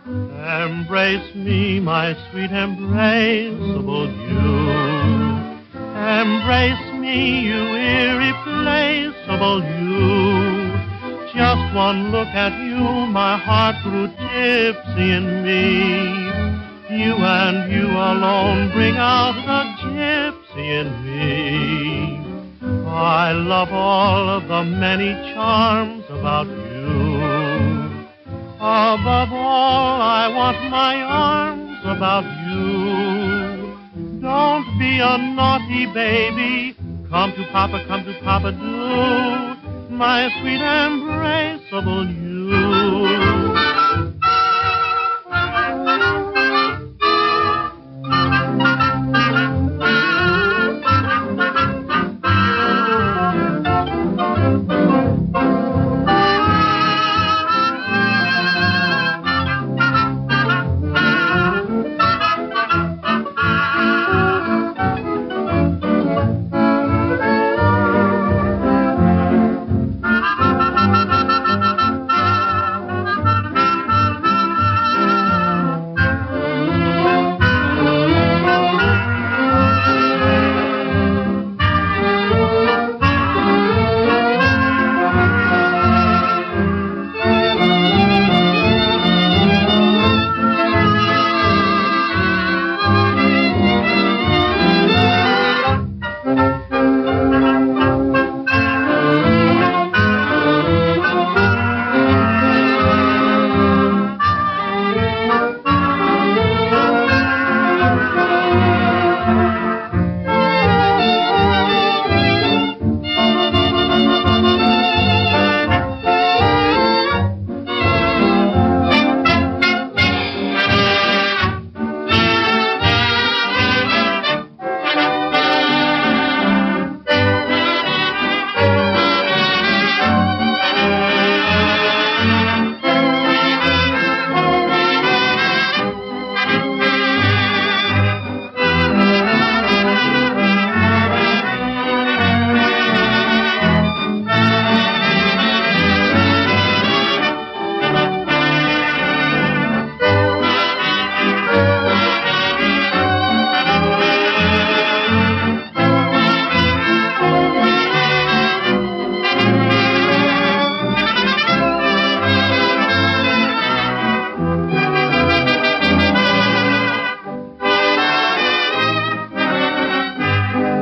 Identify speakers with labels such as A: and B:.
A: Embrace me, my sweet embraceable you. Embrace me, you irreplaceable you. Just one look at you, my heart grew gypsy in me. You and you alone bring out the gypsy in me. I love all of the many charms about you. Above all, I want my arms about you. Don't be a naughty baby. Come to Papa, do. My sweet embraceable you.